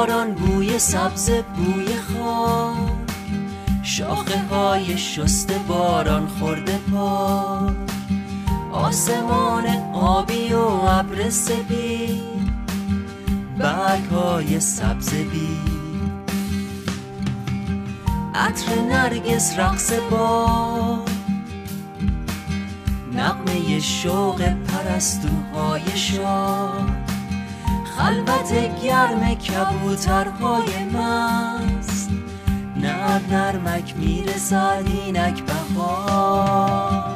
باران، بوی سبز، بوی خاک، شاخه های شسته باران خورده پا، آسمان آبی و ابر سپید، برگ های سبز بید، عطر نرگس رقص باد، نغمه شوق پرستوهای شاد، خلوت گرم کبوترهای مست، نرمک میرسد اینک بهار.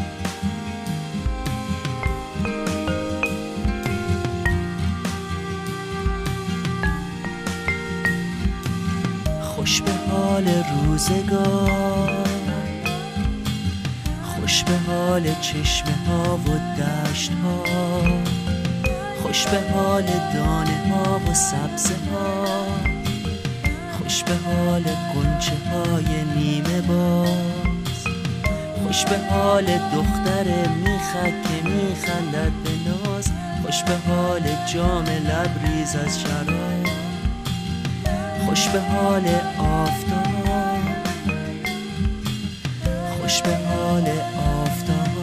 خوش به حال روزگار، خوش به حال چشمه ها و دشت ها، خوش به حال دانه ها و سبزه ها، خوش به حال غنچه های نیمه باز، خوش به حال دختر میخک که میخندد به ناز، خوش به حال جام لبریز از شراب، خوش به حال آفتاب، خوش به حال آفتاب.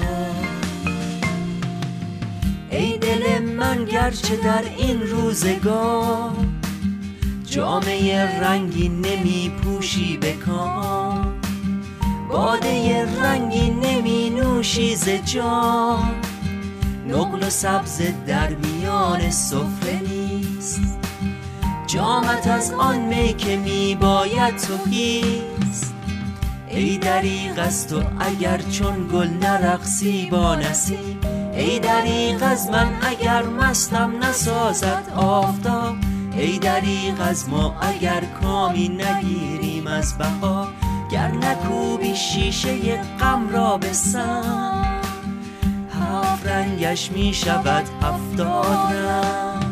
ای دل من گرچه در این روزگار جامه رنگی نمی پوشی به کام، باده رنگی نمی نوشی ز جام، نقل و سبز در میان سفره نیست، جامت از آن می که می باید تهیست. ای دریغ از تو اگر چون گل نرقصی با نسیم، ای دریغ از من اگر مستم نسازد آفتاب، ای دریغ از ما اگر کامی نگیریم از بهار، گر نکوبی شیشه غم را به سم، هفت رنگش می شود 70 رنگ،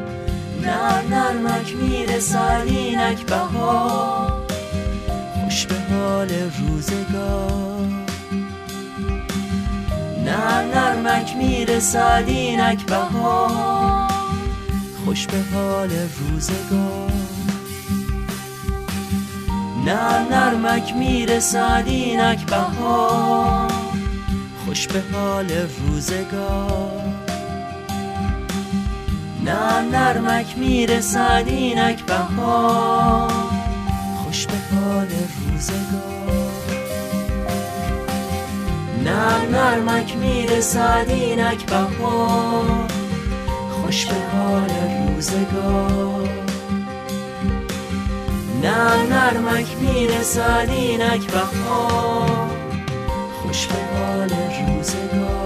نرمک میرسد اینک بهار. خوش به حال روزگار، نرمک میرسد اینک بهار، خوش به حال روزگار، نرمک میرسد اینک بهار، خوش به حال روزگار، نرمک میرسد اینک بهار، خوش به حال روزگار، نرمک میرسد اینک بهار، خوش به حال روزگار، نرمک میرسد اینک بهار، خوش به حال روزگار.